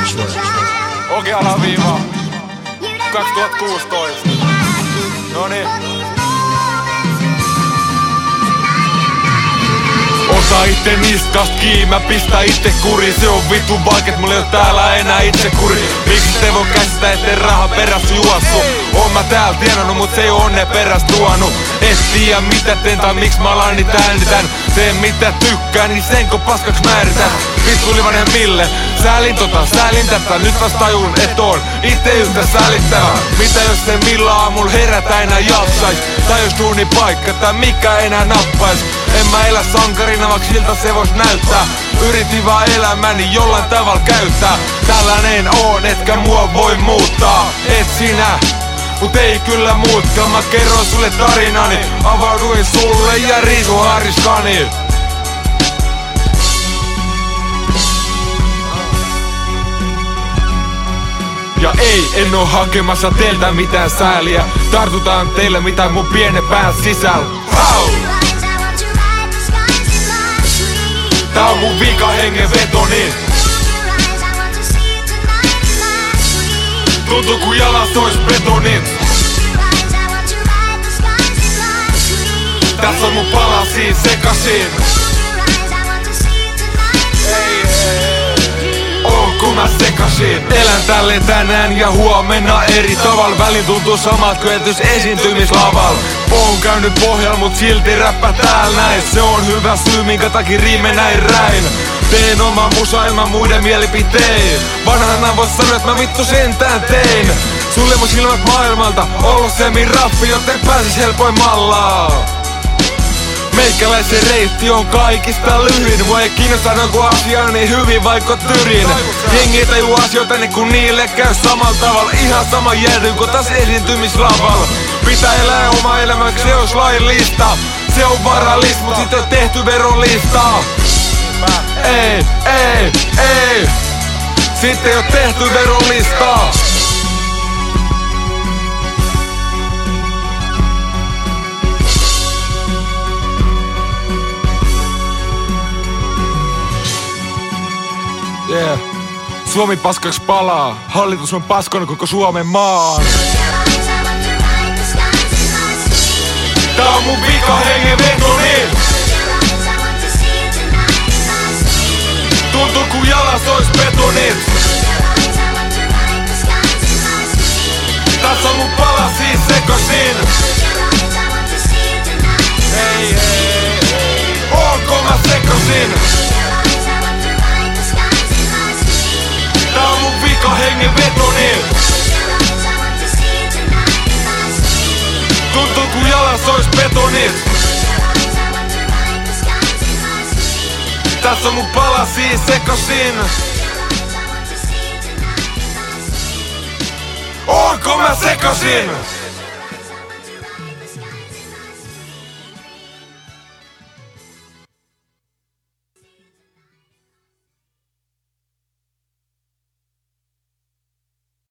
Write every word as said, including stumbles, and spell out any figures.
Oke alaviiva kaksituhattakuusitoista. Noniin. Ota itte niskast kiinni, mä pistä itte kuri. Se on vittu vaikeet, mulla ei oo täällä enää itse kuri. Miksi te voi käsittää, ettei raha perässä juossu? Oon mä täällä tienannut, mut se ei oo onne peräs tuonut. Et tiiä mitä teen tai miksi mä alan niitä äänitän. Teen mitä tykkään, niin senko paskaks määritän. Vittu livanen mille, säälin tota, säälin tätä. Nyt vasta tajun, et on itte yhtä säälittävä. Mitä jos se millä aamulla herätä enää jaksais? Tai jos duuni paikka tai mikä enää nappais? En mä elä sankarina, vak siltä se vois näyttää. Yritin vaan elämäni jollain tavalla käyttää. Tällainen on, etkä mua voi muuttaa. Et sinä, mut ei kyllä muutkaan. Mä kerron sulle tarinani, avauduin sulle ja riisu haariskani. Ja ei, en oo hakemassa teiltä mitään sääliä. Tartutaan teille mitä mun pienen pään sisällä. Wow! Tää on mun vika hengenvetoni. Tuntuu kun jalas ois betonit. Tässä on mun palasiin sekasin. Kun mä sekasin. Elän tälleen tänään ja huomenna eri tavalla. Välin tuntuu samat kuin etys esiintymislavalla. Oon käynyt pohjalla mut silti räppä täällä näin. Se on hyvä syy minkä takia riime näin räin. Teen oma musa ilman muiden mielipiteen. Vanhana vois sanoa et mä vittu sentään tein. Sulle mun silmät maailmalta ollut semmin raffi joten pääsis helpoin mallaa. Meikäläisen reitti on kaikista lyhin. Mua ei kiinnosta joku asia niin hyvin vaikka tyrin. Jengi ei tajuu asioita niin kun niille käy samalla tavalla. Ihan sama jäädy kun taas esiintymislavalla. Pitää elää oma elämäksi, se ois laillista. Se on varallista, mut sit on tehty verolistaa. Ei, ei, ei. Sitten ei oo tehty verolistaa. Yeah. Suomi paskaks palaa, hallitus on paskonut koko Suomen maan. Tää on mun vika hengenvetoni. Tuntuu kun jalas ois betonit. Tässä on mun palasiin sekasin. Ei, ei, ei. Onko mä sekasin? Tää on mun vika hengenvetoni. Tuntuu kun jalas ois betonit. Tässä on mun palasiin sekasin. Onko mä sekasin?